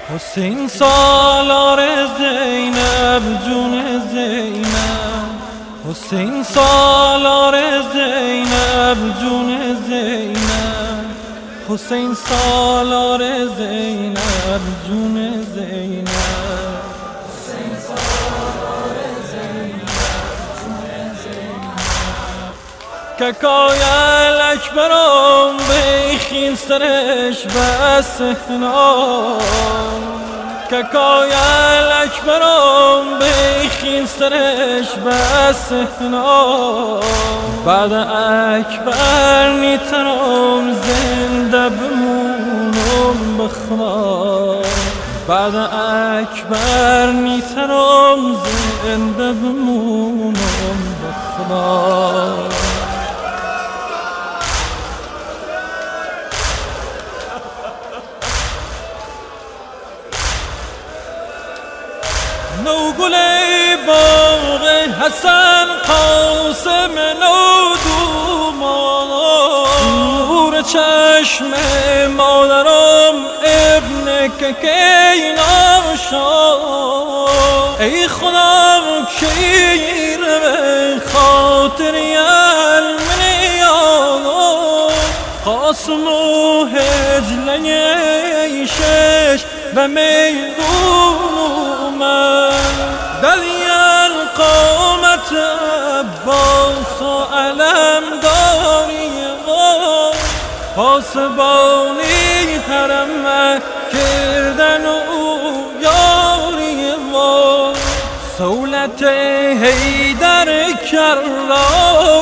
حسین سالار زینب جون زینب، حسین سالار زینب جون زینب، حسین سالار زینب جون زینب، حسین سالار زینب جون زینب. ککای اکبرم بخیل سرش بسهنام، ککای اکبرم بخیل سرش بسهنام. بعد اکبر نیترم زنده بمونم بخدا، بعد اکبر نیترم زنده بمونم بخدا. نوگل باغ حسن قاسم نودومان، نور چشم مادرم ابن ککینا شد. ای خدا کیر به خاطری المنیان، قاسم و هجله شش و میدون دلی القامت عباس و علم داری پاسبانی حرم کردن و یاری سولت حیدر کرار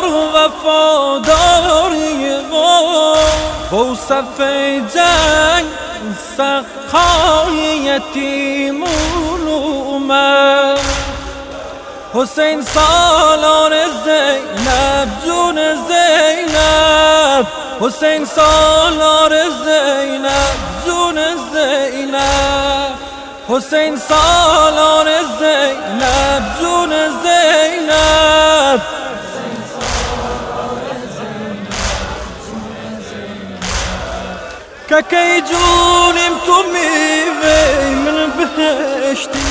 وفاداری بوصف جنگ سقای یتیمون اومد. حسین سالار زینب جون زینب، حسین سالار زینب جون زینب، حسین سالار زینب جون زینب. ککی جونیم تو میوه من بهشتی،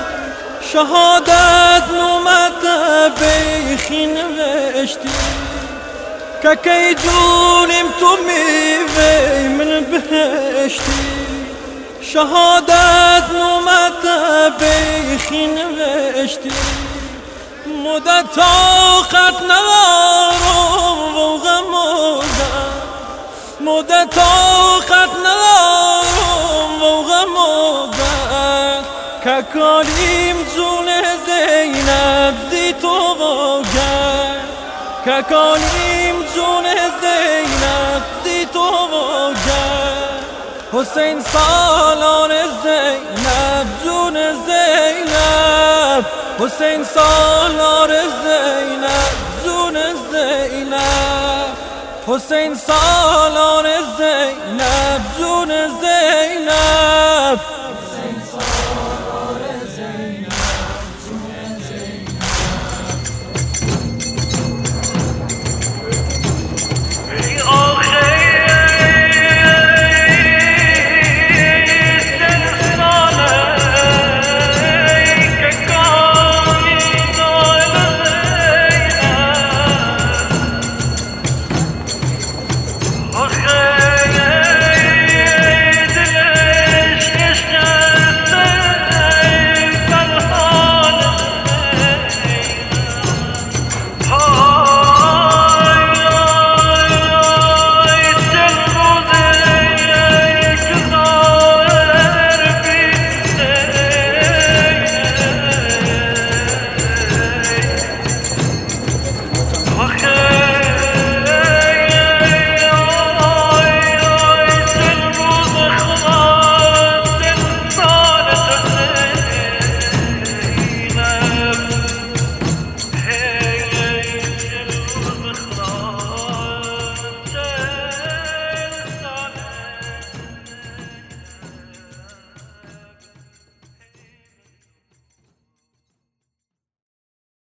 شهادت نومت بیخی نوشتی. ککی جونیم تو میوه من بهشتی، شهادت نومت بیخی نوشتی. مدت آخت ندارم و غمودم، مدت آخت ندارم و غمودم. ککالیم جون زینب زی تو واگر، ککالیم جون زینب زی تو واگر. حسین سالار زینب جون زینب، حسین سالار زینب جون زینب، حسین سالار زینب جون زینب.